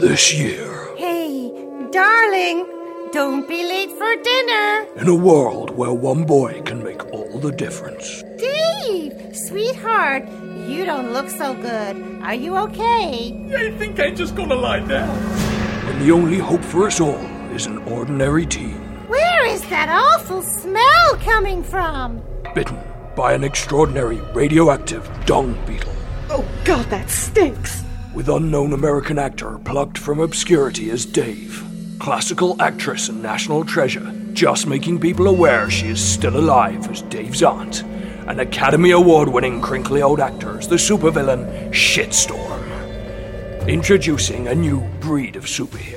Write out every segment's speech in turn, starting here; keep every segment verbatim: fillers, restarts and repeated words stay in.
this year. Hey, darling, don't be late for dinner. In a world where one boy can make all the difference. Dave, sweetheart, you don't look so good. Are you okay? I think I just gonna lie down. And the only hope for us all is an ordinary teen. Where is that awful smell coming from? Bitten by an extraordinary radioactive dung beetle. Oh, God, that stinks. With unknown American actor plucked from obscurity as Dave. Classical actress and national treasure, just making people aware she is still alive as Dave's aunt. An Academy Award-winning crinkly old actor as the supervillain Shitstorm. Introducing a new breed of superhero.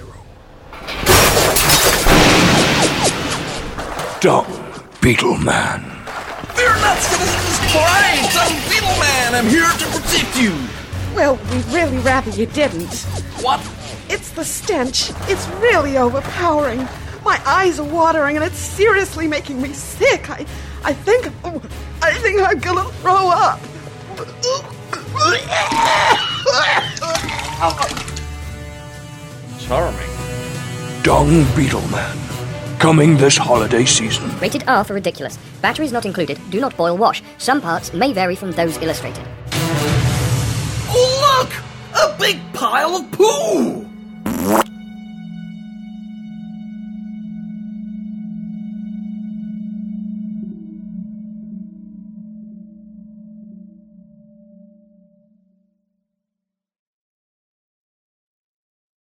Dung Beetle Man. Fear not, citizens! I, Dung Beetle Man, am here to protect you! Well, we'd really rather you didn't. What? It's the stench. It's really overpowering. My eyes are watering and it's seriously making me sick. I I think I think I'm gonna throw up. Charming. Dung Beetle Man. Coming this holiday season. Rated R for ridiculous. Batteries not included. Do not boil wash. Some parts may vary from those illustrated. Oh, look! A big pile of poo!